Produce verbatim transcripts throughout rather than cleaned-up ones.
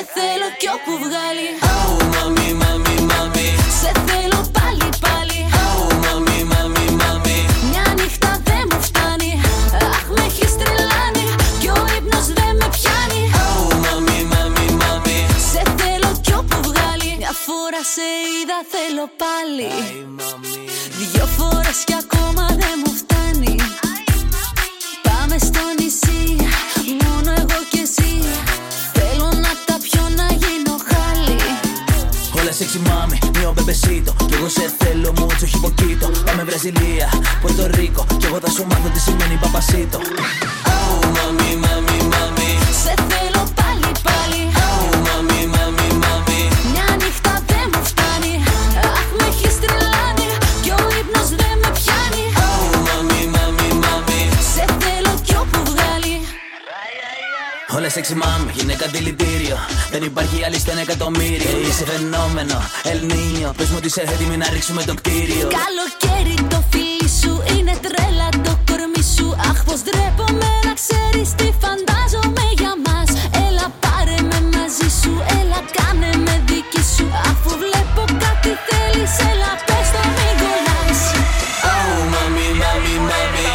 θέλω κι όπου βγάλει. Oh, mami, mami, mami. Σε θέλω πάλι πάλι. Oh, mami, mami, mami. Μια νύχτα δεν μου φτάνει. Αχ, με έχεις τρελάνει κι ο ύπνος δεν με πιάνει. Oh, mami, mami, mami. Σε θέλω κι όπου βγάλει. Μια φορά σε είδα θέλω πάλι. Ay, mami. Δυο φορές κι ακόμα δεν μου φτάνει. Πάμε στο νησί, μόνο εγώ κι εσύ. Θέλω να τα πιω να γίνω χάλι. Όλα sexy mami, mio bebecito. Κι εγώ σε θέλω mucho όχι poquito. Πάμε Βραζιλία, Πορτορίκο. Κι εγώ θα σου μάθω τι σημαίνει παπασίτο. Oh, mami, mami, mami. Σε θέλω πάλι πάλι. Oh, mami, mami, mami. Μια νύχτα δεν μου φτάνει. Αχ, με έχεις τρελάνει κι ο ύπνος δεν με πιάνει. Oh, mami, mami, mami. Σε θέλω κι όπου βγάλει. Όλα sexy mami, γυναίκα δηλητήριο. Δεν υπάρχει άλλη στο ένα εκατομμύριο. Και είσαι φαινόμενο, El Niño. Πες μου ότι είσαι έτοιμη να ρίξουμε το κτίριο. Καλοκαίρι το φίλι σου είναι τρέλα το κορμί σου. Αχ, πως ντρέπομαι να ξέρεις τι φαντάζομαι για μας. Έλα πάρε με μαζί σου, έλα κάνε με δική σου. Αφού βλέπω κάτι θέλεις, έλα πες το μην κολλάς. Oh, mami, mami, mami.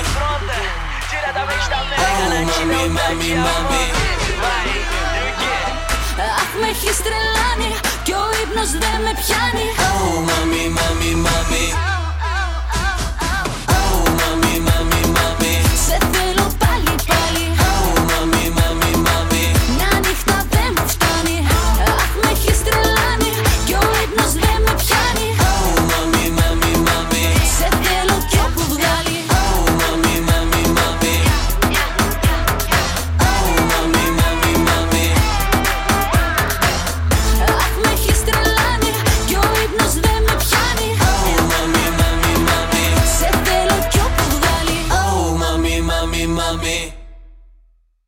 Oh, mami, mami, mami. Αχ, με έχεις τρελάνει κι ο ύπνος δεν με πιάνει. Oh, mami, mami, mami.